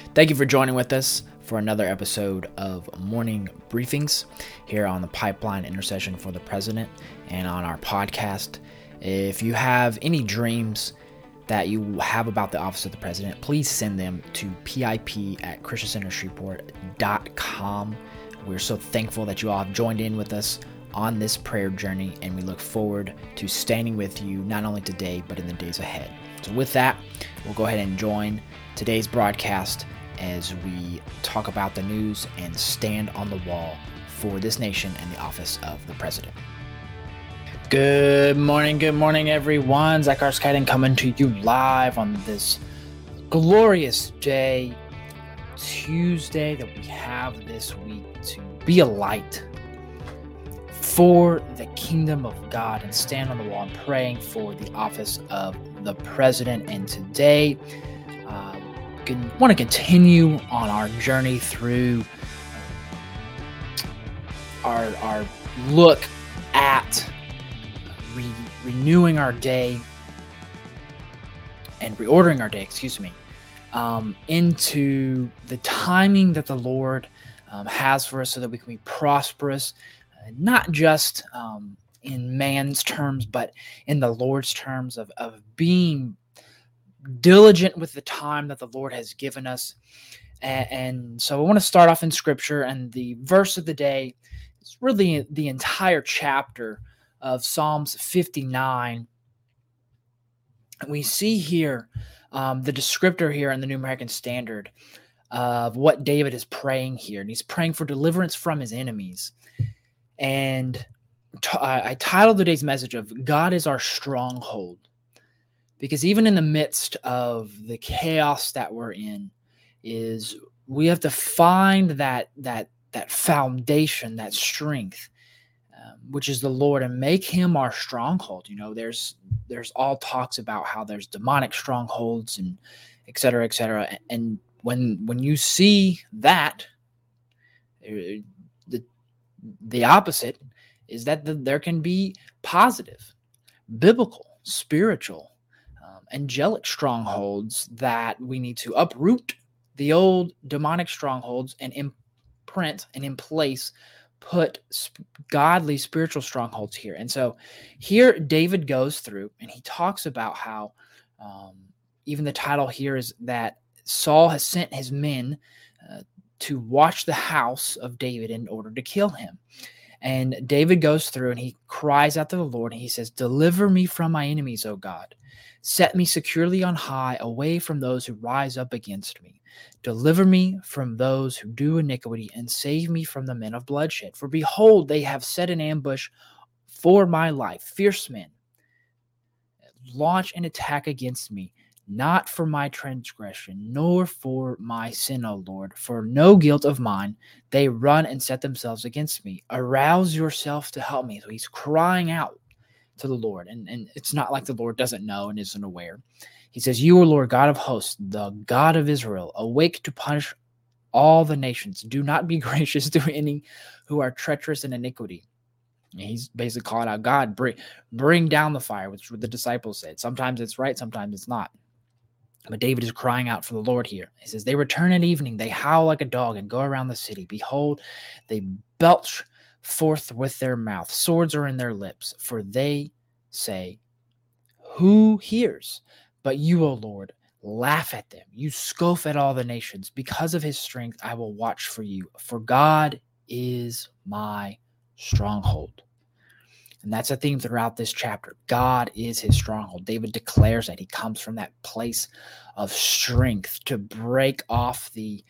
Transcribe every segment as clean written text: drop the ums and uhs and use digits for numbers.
Thank you for joining with us for another episode of Morning Briefings here on the Pipeline Intercession for the President and on our podcast. If you have any dreams that you have about the office of the president, please send them to pip@christiancentershreveport.com. We're so thankful that you all have joined in with us on this prayer journey, and we look forward to standing with you not only today, but in the days ahead. So with that, we'll go ahead and join today's broadcast as we talk about the news and stand on the wall for this nation and the office of the president. Good morning, everyone. Zach Arskadden coming to you live on this glorious day, Tuesday, that we have this week to be a light for the kingdom of God and stand on the wall and praying for the office of the president. And today, want to continue on our journey through our look at renewing our day and reordering our day, into the timing that the Lord has for us so that we can be prosperous, not just in man's terms, but in the Lord's terms of being diligent with the time that the Lord has given us. And so I want to start off in Scripture, and the verse of the day is really the entire chapter of Psalms 59. And we see here the descriptor here in the New American Standard of what David is praying here. And he's praying for deliverance from his enemies. And I titled today's message of God is our stronghold. Because even in the midst of the chaos that we're in, we have to find that foundation, that strength, which is the Lord, and make Him our stronghold. You know, there's all talks about how there's demonic strongholds and et cetera, et cetera. And when you see that, the opposite is that there can be positive, biblical, spiritual, angelic strongholds that we need to uproot the old demonic strongholds and imprint and in place put godly spiritual strongholds here. And so here David goes through and he talks about how even the title here is that Saul has sent his men to watch the house of David in order to kill him. And David goes through and he cries out to the Lord and he says, "Deliver me from my enemies, O God. Set me securely on high, away from those who rise up against me. Deliver me from those who do iniquity, and save me from the men of bloodshed. For behold, they have set an ambush for my life. Fierce men launch an attack against me, not for my transgression, nor for my sin, O Lord. For no guilt of mine, they run and set themselves against me. Arouse yourself to help me." So he's crying out to the Lord, and it's not like the Lord doesn't know and isn't aware. He says, "You, O Lord, God of hosts, the God of Israel, awake to punish all the nations. Do not be gracious to any who are treacherous in iniquity." And he's basically calling out God, bring down the fire, which the disciples said. Sometimes it's right, sometimes it's not. But David is crying out for the Lord here. He says, "They return at evening, they howl like a dog and go around the city. Behold, they belch forth with their mouth. Swords are in their lips, for they say, who hears? But you, O Lord, laugh at them. You scoff at all the nations. Because of his strength, I will watch for you. For God is my stronghold." And that's a theme throughout this chapter. God is his stronghold. David declares that he comes from that place of strength to break off the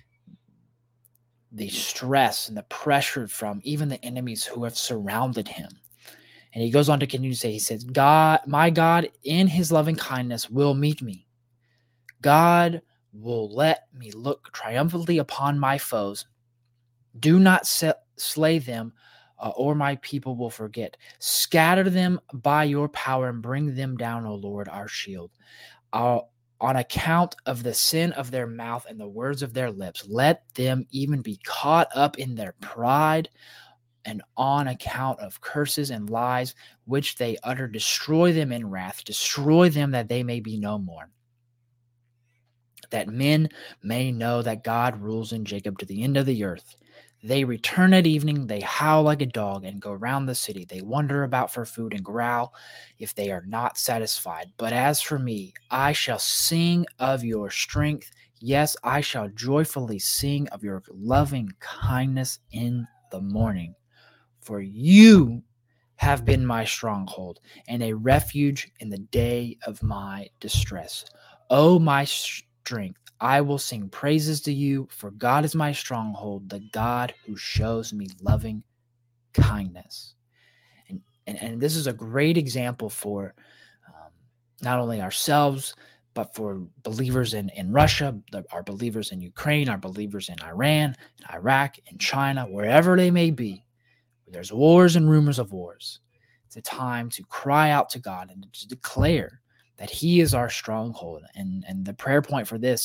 stress and the pressure from even the enemies who have surrounded him. And he goes on to continue to say, he says, my God in his loving kindness will meet me. God will let me look triumphantly upon my foes. Do not slay them, or my people will forget. Scatter them by your power and bring them down, O Lord, our shield. On account of the sin of their mouth and the words of their lips, let them even be caught up in their pride, and on account of curses and lies which they utter, destroy them in wrath, destroy them that they may be no more. that men may know that God rules in Jacob to the end of the earth. They return at evening, they howl like a dog and go round the city. They wander about for food and growl if they are not satisfied. But as for me, I shall sing of your strength. Yes, I shall joyfully sing of your loving kindness in the morning. For you have been my stronghold and a refuge in the day of my distress. O my strength, I will sing praises to you, for God is my stronghold, the God who shows me loving kindness. And this is a great example for not only ourselves, but for believers in Russia, our believers in Ukraine, our believers in Iran, in Iraq, in China, wherever they may be. There's wars and rumors of wars. It's a time to cry out to God and to declare that He is our stronghold. And the prayer point for this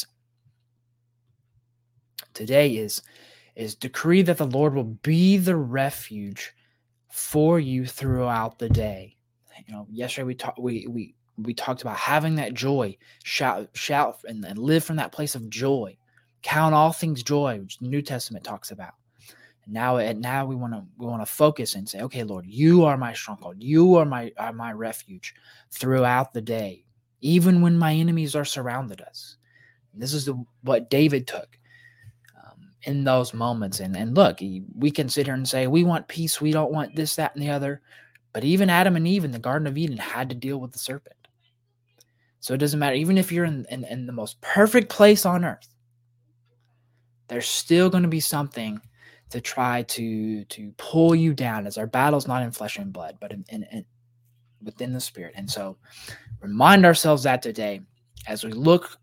today is decree that the Lord will be the refuge for you throughout the day. Yesterday we talked about having that joy, shout and live from that place of joy. Count all things joy, which the New Testament talks about. Now we want to focus and say, okay, Lord, you are my stronghold. You are my refuge throughout the day, even when my enemies are surrounded us. And this is what David took in those moments. And look, we can sit here and say, we want peace. We don't want this, that, and the other. But even Adam and Eve in the Garden of Eden had to deal with the serpent. So it doesn't matter. Even if you're in the most perfect place on earth, there's still going to be something to try to pull you down, as our battle's not in flesh and blood, but in within the Spirit. And so remind ourselves that today as we look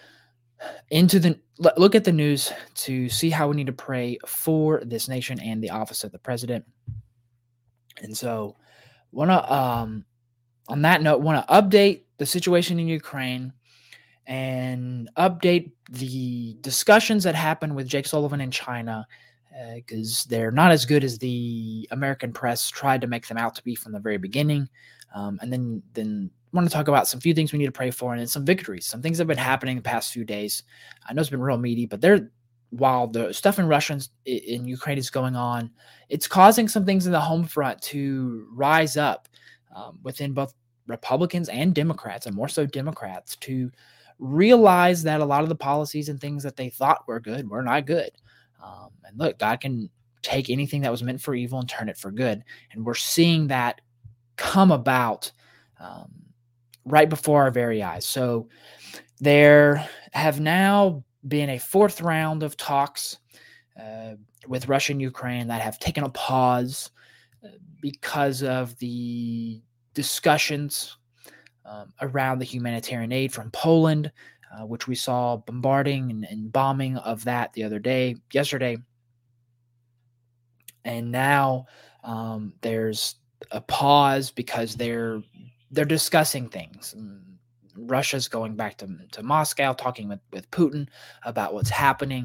at the news to see how we need to pray for this nation and the office of the president. And so on that note, want to update the situation in Ukraine and update the discussions that happened with Jake Sullivan in China, because they're not as good as the American press tried to make them out to be from the very beginning. And then want to talk about some few things we need to pray for, and then some victories, some things that have been happening the past few days. I know it's been real meaty, but while the stuff in Russia in Ukraine is going on, it's causing some things in the home front to rise up within both Republicans and Democrats, and more so Democrats, to realize that a lot of the policies and things that they thought were good were not good. And look, God can take anything that was meant for evil and turn it for good. And we're seeing that come about right before our very eyes. So there have now been a fourth round of talks with Russia and Ukraine that have taken a pause because of the discussions around the humanitarian aid from Poland, which we saw bombarding and bombing of that yesterday. And now there's a pause because they're discussing things. Russia's going back to Moscow, talking with Putin about what's happening.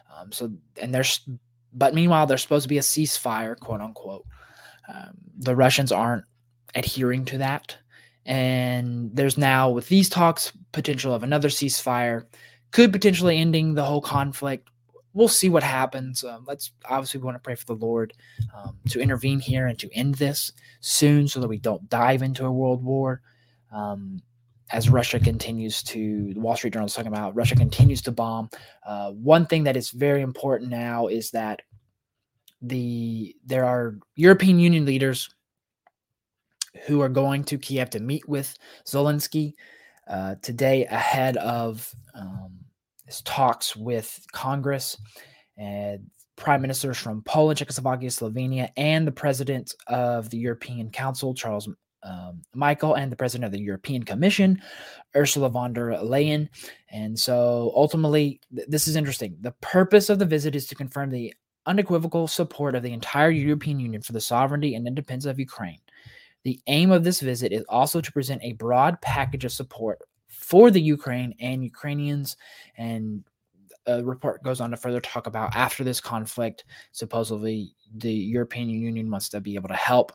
But meanwhile, there's supposed to be a ceasefire, quote unquote. The Russians aren't adhering to that. And there's now, with these talks, potential of another ceasefire, could potentially ending the whole conflict. We'll see what happens. We want to pray for the Lord to intervene here and to end this soon, so that we don't dive into a world war. As Russia continues to, the Wall Street Journal is talking about, Russia continues to bomb. One thing that is very important now is that there are European Union leaders who are going to Kiev to meet with Zelensky today ahead of his talks with Congress, and prime ministers from Poland, Czechoslovakia, Slovenia, and the president of the European Council, Charles Michael, and the president of the European Commission, Ursula von der Leyen. And so ultimately, this is interesting. The purpose of the visit is to confirm the unequivocal support of the entire European Union for the sovereignty and independence of Ukraine. The aim of this visit is also to present a broad package of support for the Ukraine and Ukrainians. And a report goes on to further talk about, after this conflict, supposedly the European Union wants to be able to help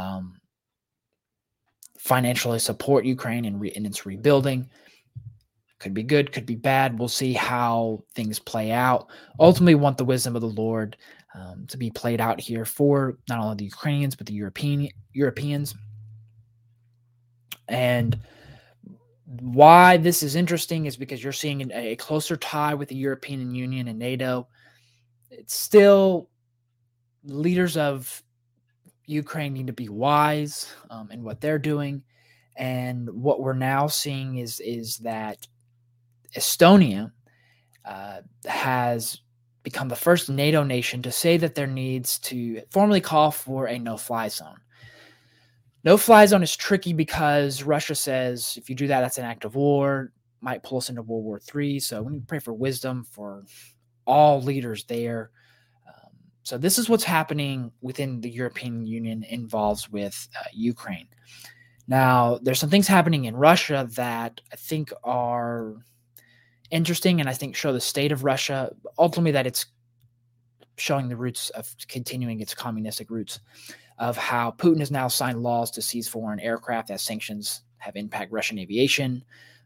financially support Ukraine in its rebuilding. Could be good, could be bad. We'll see how things play out. Ultimately, we want the wisdom of the Lord to be played out here for not only the Ukrainians, but the Europeans. And why this is interesting is because you're seeing a closer tie with the European Union and NATO. It's still leaders of Ukraine need to be wise in what they're doing. And what we're now seeing is that Estonia has become the first NATO nation to say that there needs to formally call for a no-fly zone. No-fly zone is tricky because Russia says if you do that, that's an act of war, might pull us into World War III. So we need to pray for wisdom for all leaders there. So this is what's happening within the European Union involves with Ukraine. Now, there's some things happening in Russia that I think are interesting and I think show the state of Russia, ultimately that it's showing the roots of continuing its communistic roots, of how Putin has now signed laws to seize foreign aircraft as sanctions have impacted Russian aviation.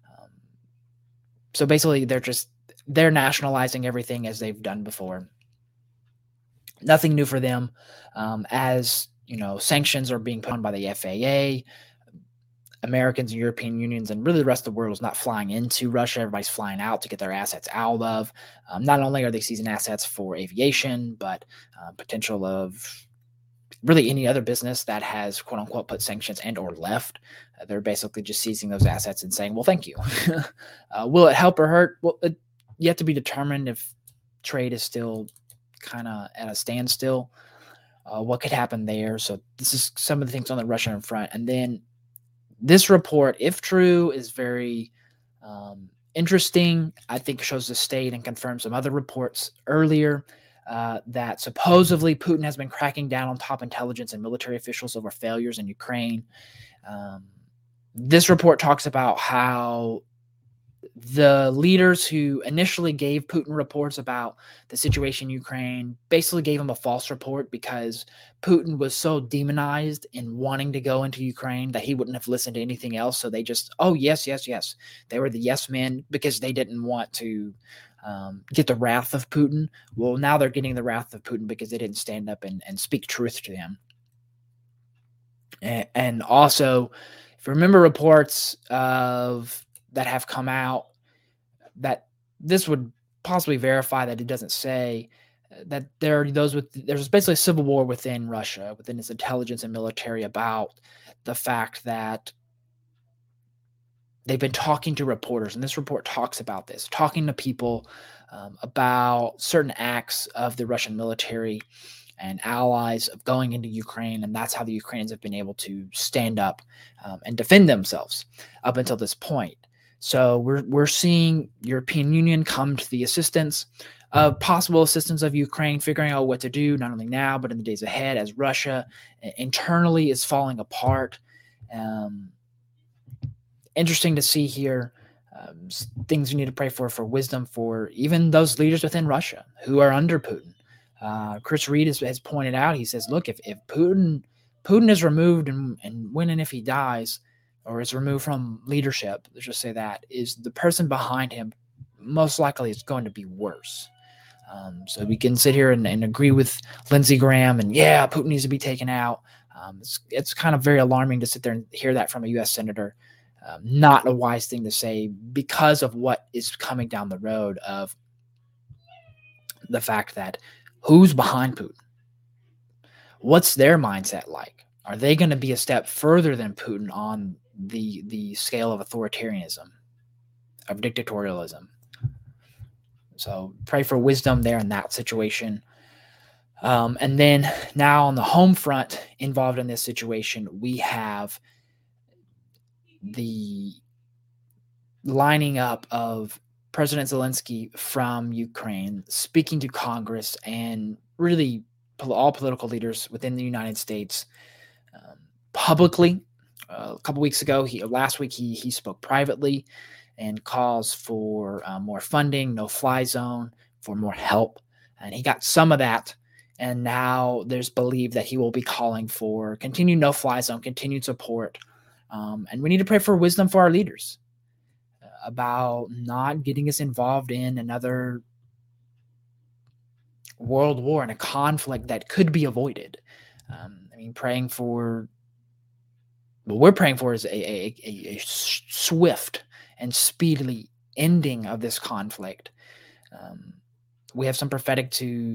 So basically, they're nationalizing everything as they've done before. Nothing new for them. As you know, sanctions are being put on by the FAA. Americans and European unions and really the rest of the world is not flying into Russia. Everybody's flying out to get their assets out of. Not only are they seizing assets for aviation, but potential of really any other business that has quote unquote put sanctions and or left. They're basically just seizing those assets and saying, well, thank you. Will it help or hurt? Well, yet to be determined if trade is still kind of at a standstill. What could happen there? So this is some of the things on the Russian front. And then this report, if true, is very interesting. I think shows the state and confirms some other reports earlier that supposedly Putin has been cracking down on top intelligence and military officials over failures in Ukraine. This report talks about how the leaders who initially gave Putin reports about the situation in Ukraine basically gave him a false report because Putin was so demonized in wanting to go into Ukraine that he wouldn't have listened to anything else. So they just, oh, yes, yes, yes. They were the yes men because they didn't want to get the wrath of Putin. Well, now they're getting the wrath of Putin because they didn't stand up and speak truth to them. And also, if you remember reports of that have come out that this would possibly verify that it doesn't say that there's basically a civil war within Russia, within its intelligence and military about the fact that they've been talking to reporters, and this report talks about this, talking to people about certain acts of the Russian military and allies of going into Ukraine, and that's how the Ukrainians have been able to stand up and defend themselves up until this point. So we're seeing European Union come to the assistance of possible assistance of Ukraine, figuring out what to do, not only now, but in the days ahead as Russia internally is falling apart. Interesting to see here. Things we need to pray for wisdom for even those leaders within Russia who are under Putin. Chris Reed has pointed out, he says, look, if Putin is removed and when and if he dies, or is removed from leadership, let's just say that, is the person behind him most likely is going to be worse. So we can sit here and agree with Lindsey Graham and, yeah, Putin needs to be taken out. It's kind of very alarming to sit there and hear that from a U.S. senator. Not a wise thing to say because of what is coming down the road of the fact that who's behind Putin? What's their mindset like? Are they going to be a step further than Putin on the scale of authoritarianism, of dictatorialism? So pray for wisdom there in that situation. And then now on the home front involved in this situation, we have the lining up of President Zelensky from Ukraine speaking to Congress and really all political leaders within the United States publicly. A couple weeks ago, last week, he spoke privately and calls for more funding, no-fly zone, for more help. And he got some of that. And now there's belief that he will be calling for continued no-fly zone, continued support. And we need to pray for wisdom for our leaders. about not getting us involved in another world war and a conflict that could be avoided. I mean, what we're praying for is a swift and speedily ending of this conflict. We have some prophetic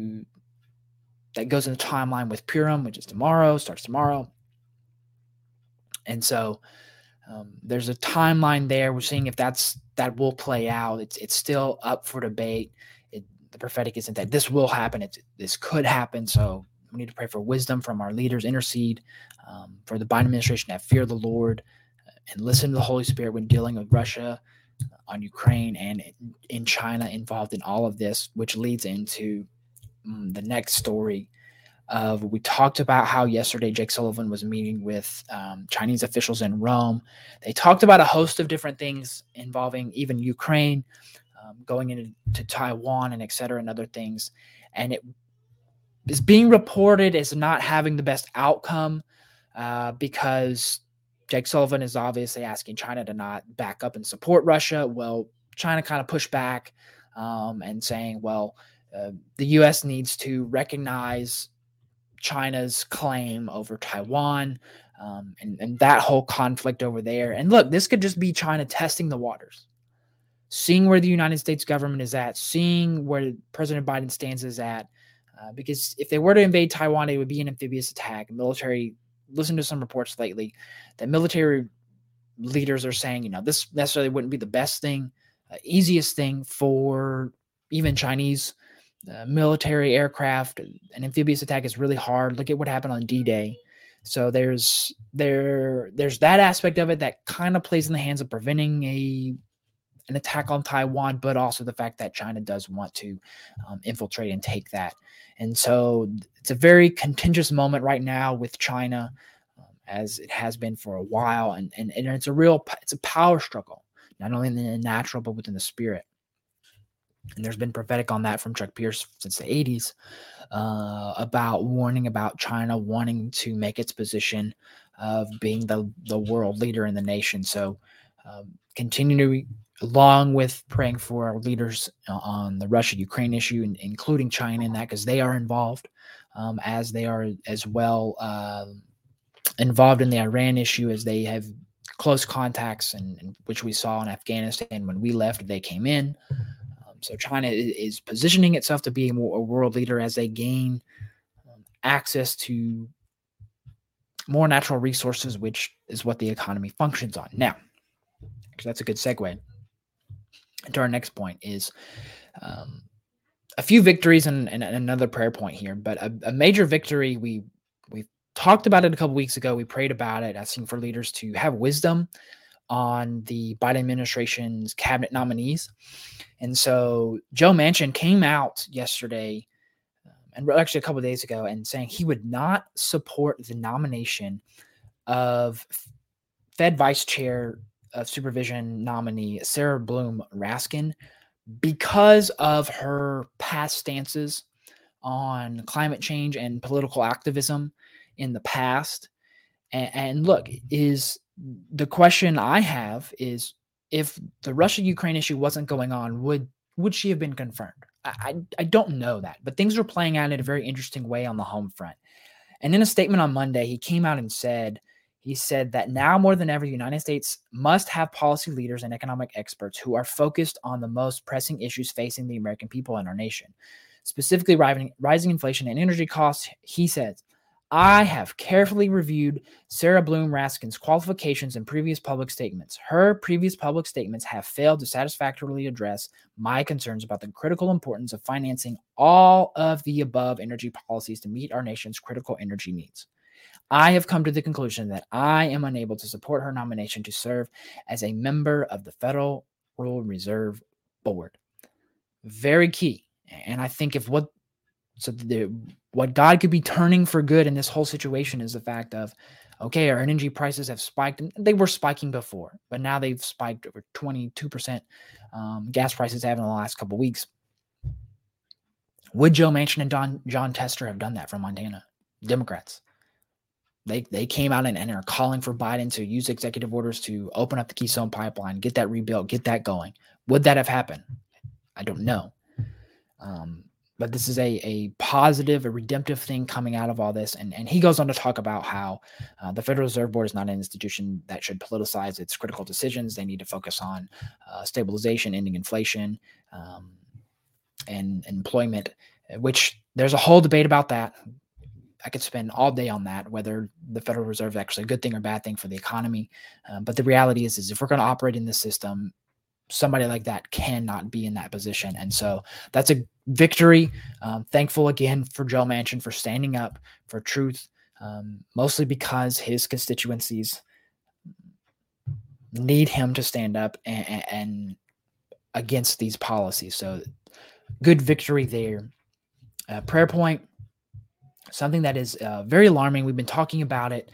that goes in the timeline with Purim, which is starts tomorrow. And so there's a timeline there. We're seeing if that will play out. It's still up for debate. The prophetic isn't that this will happen. This could happen. So we need to pray for wisdom from our leaders, intercede for the Biden administration to have fear of the Lord and listen to the Holy Spirit when dealing with Russia, on Ukraine, and in China involved in all of this, which leads into the next story. We talked about how yesterday Jake Sullivan was meeting with Chinese officials in Rome. They talked about a host of different things involving even Ukraine, going into Taiwan and et cetera, and other things. And it is being reported as not having the best outcome because Jake Sullivan is obviously asking China to not back up and support Russia. Well, China kind of pushed back and saying, well, the U.S. needs to recognize China's claim over Taiwan and that whole conflict over there. And look, this could just be China testing the waters, seeing where the United States government is at, seeing where President Biden stands is at. Because if they were to invade Taiwan, it would be an amphibious attack. Listen to some reports lately that military leaders are saying, this necessarily wouldn't be the best thing, easiest thing for even Chinese military aircraft. An amphibious attack is really hard. Look at what happened on D-Day. So there's that aspect of it that kind of plays in the hands of preventing an attack on Taiwan, but also the fact that China does want to infiltrate and take that. And so it's a very contentious moment right now with China, as it has been for a while. And it's a power struggle, not only in the natural, but within the spirit. And there's been prophetic on that from Chuck Pierce since the 80s about warning about China wanting to make its position of being the world leader in the nation. So continue to, along with praying for our leaders on the Russia-Ukraine issue, including China in that, because they are involved, as they are as well involved in the Iran issue, as they have close contacts, and which we saw in Afghanistan when we left, they came in. So China is positioning itself to be a world leader as they gain access to more natural resources, which is what the economy functions on. Now, that's a good segue to our next point is a few victories and another prayer point here. But a major victory, we talked about it a couple weeks ago. We prayed about it, asking for leaders to have wisdom on the Biden administration's cabinet nominees. And so Joe Manchin came out yesterday, and actually a couple of days ago, and saying he would not support the nomination of Fed Vice Chair of Supervision nominee Sarah Bloom Raskin because of her past stances on climate change and political activism in the past. And look, the question I have is, if the Russia-Ukraine issue wasn't going on, would she have been confirmed? I don't know that, but things are playing out in a very interesting way on the home front. And in a statement on Monday, he came out and said that now more than ever, the United States must have policy leaders and economic experts who are focused on the most pressing issues facing the American people and our nation, specifically rising inflation and energy costs. He says, I have carefully reviewed Sarah Bloom Raskin's qualifications and previous public statements. Her previous public statements have failed to satisfactorily address my concerns about the critical importance of financing all of the above energy policies to meet our nation's critical energy needs. I have come to the conclusion that I am unable to support her nomination to serve as a member of the Federal Reserve Board. Very key. And I think what God could be turning for good in this whole situation is the fact of, okay, our energy prices have spiked. They were spiking before, but now they've spiked over 22%. Gas prices have in the last couple of weeks. Would Joe Manchin and John Tester have done that from Montana? Democrats. They came out and are calling for Biden to use executive orders to open up the Keystone Pipeline, get that rebuilt, get that going. Would that have happened? I don't know. But this is a positive, a redemptive thing coming out of all this. And he goes on to talk about how the Federal Reserve Board is not an institution that should politicize its critical decisions. They need to focus on stabilization, ending inflation, and employment, which there's a whole debate about that. I could spend all day on that, whether the Federal Reserve is actually a good thing or bad thing for the economy. But the reality is if we're going to operate in this system, somebody like that cannot be in that position. And so that's a victory. Thankful again for Joe Manchin for standing up for truth, mostly because his constituencies need him to stand up and against these policies. So good victory there. Prayer point, something that is very alarming. We've been talking about it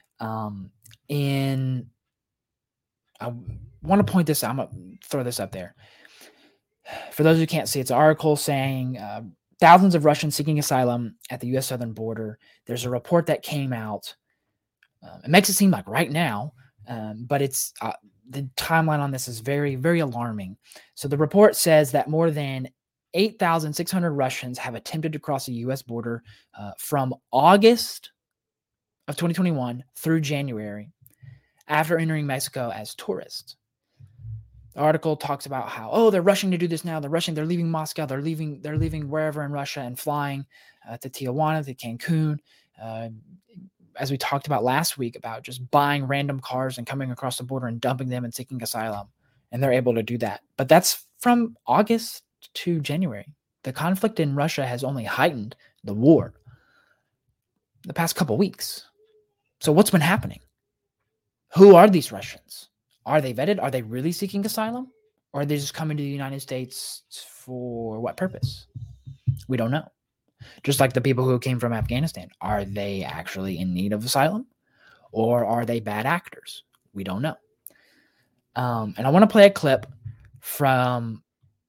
I want to point this out. I'm going to throw this up there. For those who can't see, it's an article saying thousands of Russians seeking asylum at the U.S. southern border. There's a report that came out. It makes it seem like right now, but it's the timeline on this is very, very alarming. So the report says that more than 8,600 Russians have attempted to cross the U.S. border from August of 2021 through January after entering Mexico as tourists. The article talks about how, they're rushing to do this now. They're leaving Moscow. They're leaving wherever in Russia and flying to Tijuana, to Cancun. As we talked about last week about just buying random cars and coming across the border and dumping them and seeking asylum. And they're able to do that. But that's from August to January. The conflict in Russia has only heightened the war the past couple of weeks. So what's been happening? Who are these Russians? Are they vetted? Are they really seeking asylum? Or are they just coming to the United States for what purpose? We don't know. Just like the people who came from Afghanistan. Are they actually in need of asylum? Or are they bad actors? We don't know. And I want to play a clip from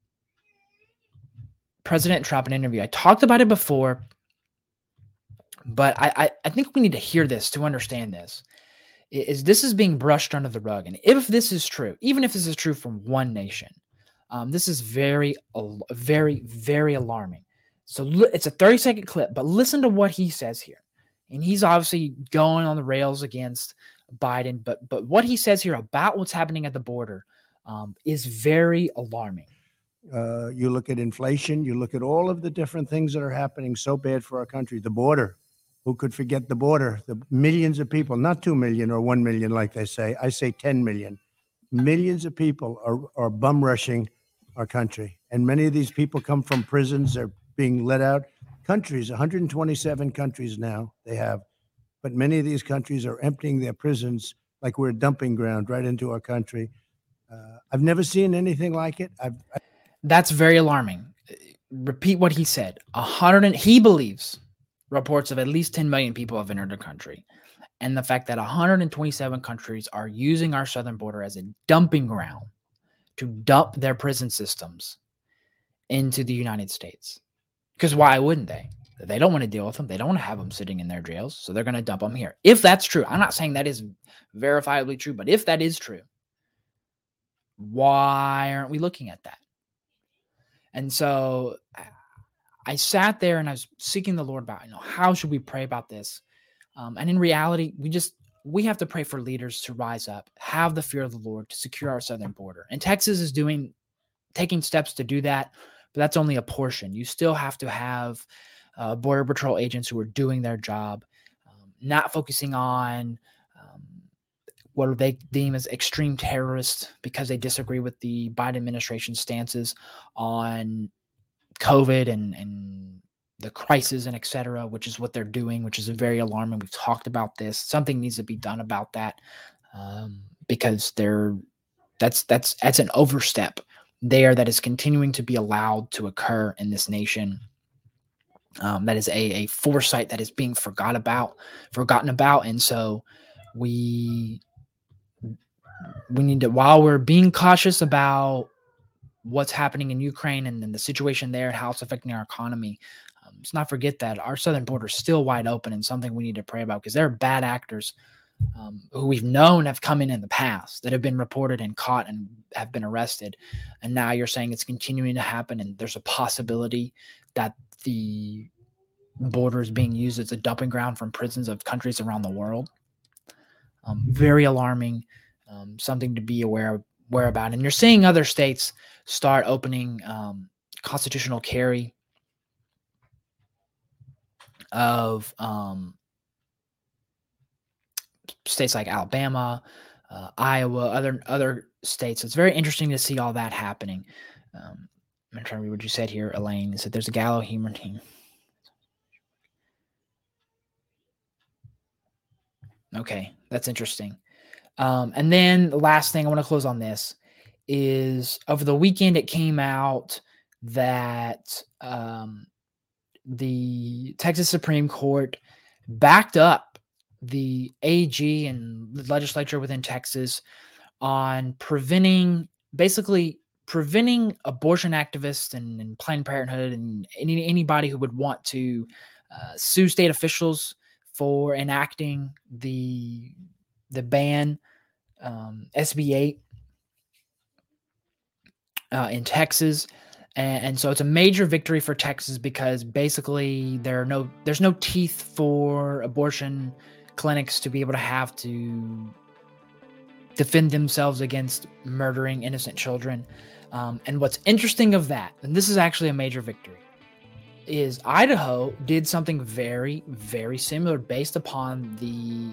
President Trump in an interview. I talked about it before, but I think we need to hear this to understand this. This is being brushed under the rug. And if this is true, even if this is true from one nation, this is very, very, very alarming. So it's a 30-second clip, but listen to what he says here. And he's obviously going on the rails against Biden, but what he says here about what's happening at the border is very alarming. You look at inflation, you look at all of the different things that are happening so bad for our country. The border. Who could forget the border? The millions of people, not 2 million or 1 million, like they say. I say 10 million. Millions of people are bum rushing our country. And many of these people come from prisons. They're being let out. Countries, 127 countries now they have. But many of these countries are emptying their prisons like we're a dumping ground right into our country. I've never seen anything like it. That's very alarming. Repeat what he said. He believes reports of at least 10 million people have entered the country. And the fact that 127 countries are using our southern border as a dumping ground to dump their prison systems into the United States. Because why wouldn't they? They don't want to deal with them. They don't want to have them sitting in their jails. So they're going to dump them here. If that's true, I'm not saying that is verifiably true, but if that is true, why aren't we looking at that? And so I sat there and I was seeking the Lord about, how should we pray about this? And in reality, we have to pray for leaders to rise up, have the fear of the Lord to secure our southern border. And Texas is taking steps to do that, but that's only a portion. You still have to have Border Patrol agents who are doing their job, not focusing on what they deem as extreme terrorists because they disagree with the Biden administration's stances on COVID and the crisis and et cetera, which is what they're doing, which is very alarming. We've talked about this. Something needs to be done about that because that's an overstep there that is continuing to be allowed to occur in this nation. That is a foresight that is being forgotten about. And so we need to, while we're being cautious about what's happening in Ukraine and then the situation there and how it's affecting our economy, Let's not forget that our southern border is still wide open, and something we need to pray about, because there are bad actors who we've known have come in the past that have been reported and caught and have been arrested. And now you're saying it's continuing to happen, and there's a possibility that the border is being used as a dumping ground from prisons of countries around the world. Very alarming, something to be aware about. And you're seeing other states start opening constitutional carry of states like Alabama, Iowa, other states. It's very interesting to see all that happening. I'm trying to read what you said here, Elaine. You said there's a Gallo humor team. Okay, that's interesting. And then the last thing I want to close on this is, over the weekend it came out that the Texas Supreme Court backed up the AG and the legislature within Texas on preventing abortion activists and Planned Parenthood and anybody who would want to sue state officials for enacting the ban, SB 8 in Texas. And so it's a major victory for Texas, because basically there's no teeth for abortion clinics to be able to have to defend themselves against murdering innocent children. And what's interesting of that, and this is actually a major victory, is Idaho did something very, very similar based upon the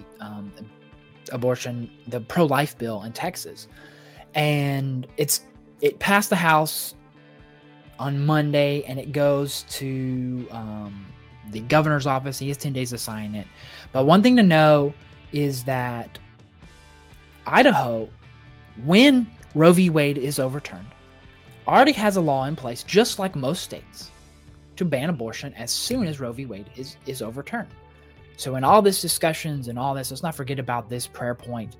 the pro-life bill in Texas. And it passed the House on Monday, and it goes to the governor's office. He has 10 days to sign it. But one thing to know is that Idaho, when Roe v. Wade is overturned, already has a law in place, just like most states, to ban abortion as soon as Roe v. Wade is overturned. So in all this discussions and all this, let's not forget about this prayer point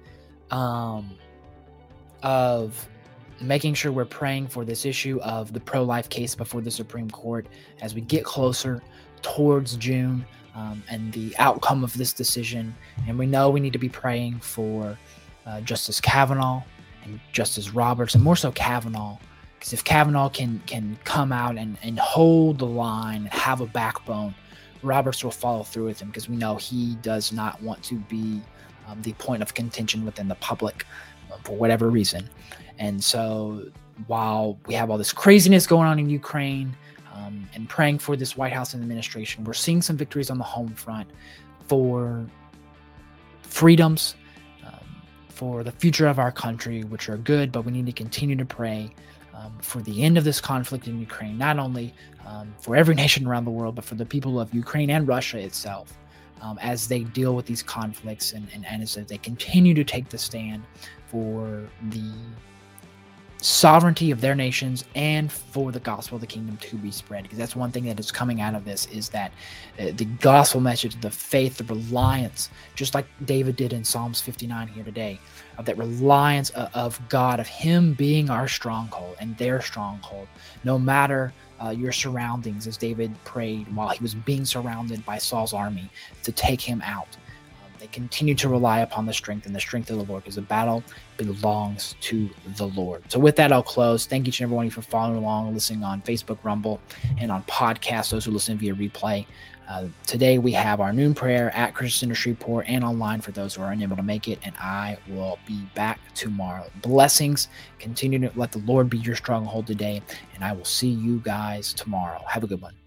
of making sure we're praying for this issue of the pro-life case before the Supreme Court as we get closer towards June and the outcome of this decision. And we know we need to be praying for Justice Kavanaugh and Justice Roberts, and more so Kavanaugh, because if Kavanaugh can come out and hold the line and have a backbone, Roberts will follow through with him, because we know he does not want to be the point of contention within the public for whatever reason. And so while we have all this craziness going on in Ukraine and praying for this White House and administration, we're seeing some victories on the home front for freedoms, for the future of our country, which are good, but we need to continue to pray for the end of this conflict in Ukraine, not only for every nation around the world, but for the people of Ukraine and Russia itself, as they deal with these conflicts and as they continue to take the stand for the sovereignty of their nations and for the gospel of the kingdom to be spread. Because that's one thing that is coming out of this, is that the gospel message, the faith, the reliance, just like David did in Psalms 59 here today, of that reliance of God, of him being our stronghold and their stronghold, no matter your surroundings, as David prayed while he was being surrounded by Saul's army to take him out. They continue to rely upon the strength of the Lord, because the battle belongs to the Lord. So with that, I'll close. Thank each and every one of you for following along, listening on Facebook, Rumble, and on podcast, those who listen via replay. Today we have our noon prayer at Christian Center Shreveport and online for those who are unable to make it, and I will be back tomorrow. Blessings. Continue to let the Lord be your stronghold today, and I will see you guys tomorrow. Have a good one.